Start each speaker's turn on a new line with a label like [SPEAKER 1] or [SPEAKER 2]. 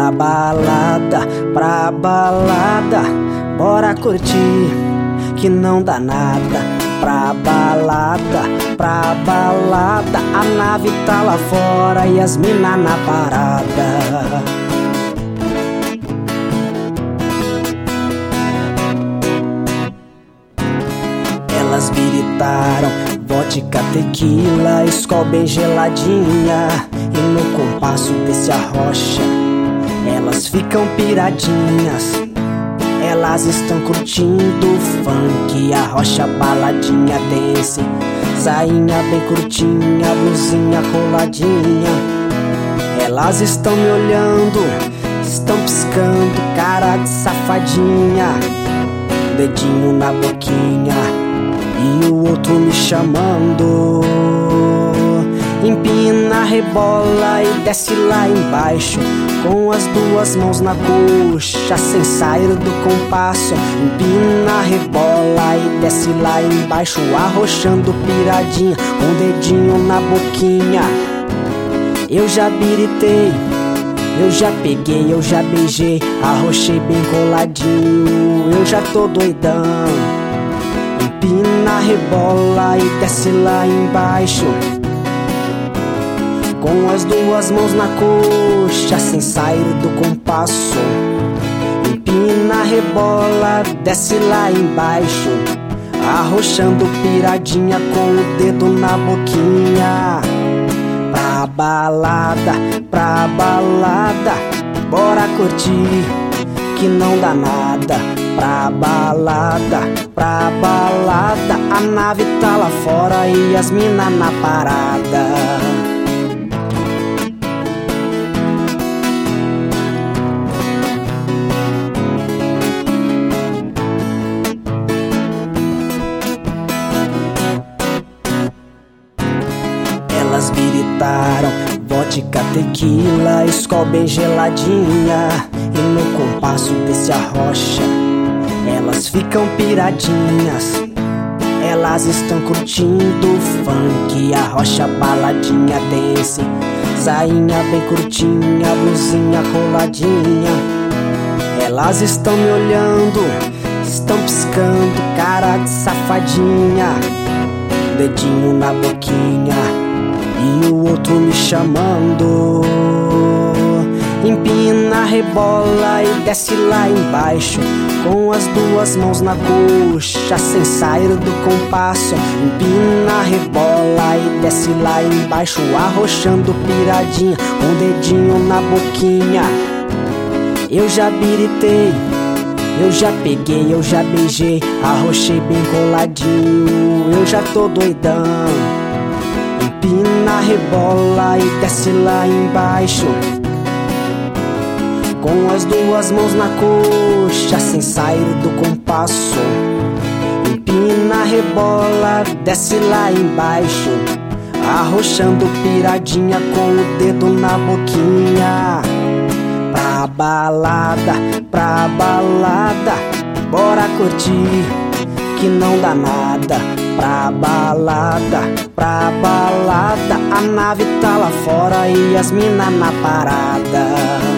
[SPEAKER 1] pra balada, bora curtir, que não dá nada. Pra balada, a nave tá lá fora e as mina na parada. Elas biritaram, vodka, tequila, Skol bem geladinha, e no compasso desse arrocha elas ficam piradinhas. Elas estão curtindo funk, arrocha, baladinha, dance, sainha bem curtinha, blusinha coladinha. Elas estão me olhando, estão piscando, cara de safadinha, dedinho na boquinha e o outro me chamando. Empina, rebola e desce lá embaixo, com as duas mãos na coxa, sem sair do compasso. Empina, rebola e desce lá embaixo, arrochando piradinha, com o dedinho na boquinha. Eu já biritei, eu já peguei, eu já beijei, arrochei bem coladinho, eu já tô doidão. Empina, rebola e desce lá embaixo, com as duas mãos na coxa, sem sair do compasso. Empina, rebola, desce lá embaixo, arrochando piradinha, com o dedo na boquinha. Pra balada, bora curtir, que não dá nada. Pra balada, a nave tá lá fora e as mina na parada. Elas biritaram, vodka, tequila, Skol bem geladinha, e no compasso desse arrocha elas ficam piradinhas. Elas estão curtindo funk, arrocha, baladinha, dance, sainha bem curtinha, blusinha coladinha. Elas estão me olhando, estão piscando, cara de safadinha, dedinho na boquinha e o outro me chamando. Empina, rebola e desce lá embaixo, com as duas mãos na coxa, sem sair do compasso. Empina, rebola e desce lá embaixo, arrochando piradinha, com o dedinho na boquinha. Eu já biritei, eu já peguei, eu já beijei, arrochei bem coladinho, eu já tô doidão. Empina, rebola e desce lá embaixo, com as duas mãos na coxa, sem sair do compasso. Empina, rebola, desce lá embaixo, arrochando piradinha, com o dedo na boquinha. Pra balada, bora curtir, que não dá nada. Pra balada, a nave tá lá fora e as mina na parada.